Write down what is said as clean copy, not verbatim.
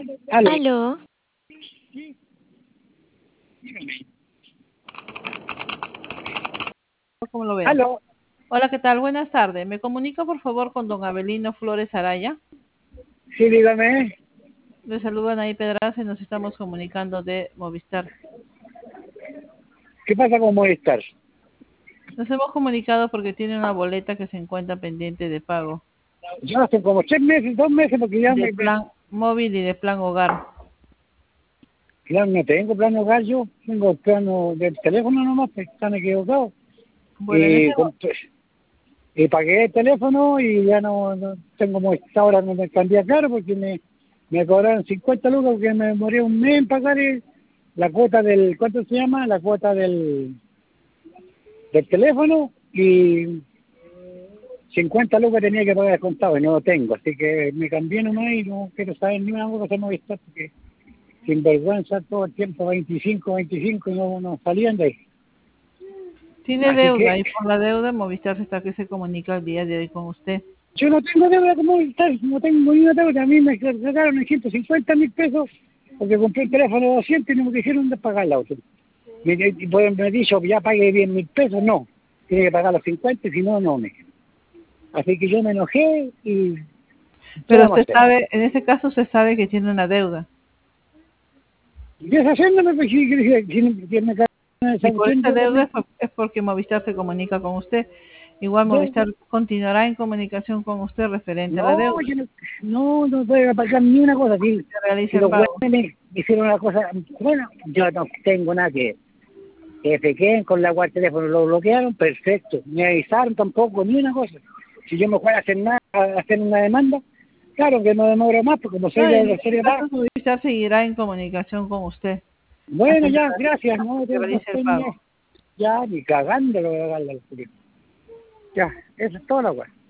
Aló. Aló, ¿Cómo lo veo? Aló. Hola, ¿qué tal? Buenas tardes. ¿Me comunica por favor con don Abelino Flores Araya? Sí, dígame. Le saludan ahí Pedraza y nos estamos comunicando de Movistar. ¿Qué pasa con Movistar? Nos hemos comunicado porque tiene una boleta que se encuentra pendiente de pago, Yo hace como 3 meses, 2 meses, porque ya de plan móvil y de plan hogar. ya no tengo plano hogar, yo tengo el plano del teléfono nomás, pues, están equivocados. Bueno, Y, y pagué el teléfono y ya no tengo Movistar, ahora no me cambié claro porque me cobraron 50 lucas porque me demoré un mes en pagar la cuota del, ¿cuánto se llama? La cuota del teléfono y 50 lucas tenía que pagar contado y no lo tengo, así que me cambié nomás y no quiero saber ni una cosa de Movistar porque sin vergüenza todo el tiempo 25 y no salían de ahí. Tiene Así deuda que y por la deuda Movistar está que se comunica el día de hoy con usted. yo no tengo deuda con Movistar, no tengo ni una deuda, a mí me sacaron en 150.000 pesos porque compré un teléfono de 200 y no me dijeron de pagar la otra. Me dijo, ya pagué 10.000 pesos, no, tiene que pagar los 50 y si no, no me. Así que yo me enojé y ¿qué Pero vamos a usted hacer? sabe, en ese caso usted sabe que tiene una deuda. Deshaciéndome, pues sí, si me cae esa Y por cuestión, esa yo deuda también. es porque Movistar se comunica con usted. Igual Ya, Movistar continuará en comunicación con usted referente a la no, deuda yo no voy a pagar ni una cosa. que realice Si el los pago. güeyes me hicieron una cosa, bueno, yo no tengo nada que se queden con la guardia del teléfono, lo bloquearon, perfecto. Me avisaron tampoco, ni una cosa. Si yo me fuera a hacer nada, a hacer una demanda, claro que no demoro más, porque como soy No, de en la este serie caso paga. Movistar seguirá en comunicación con usted Bueno, hasta ya, gracias, que no realice el estoy ni, pago. ya ni cagando lo voy a pagarle al público. Ya, eso es todo la guay.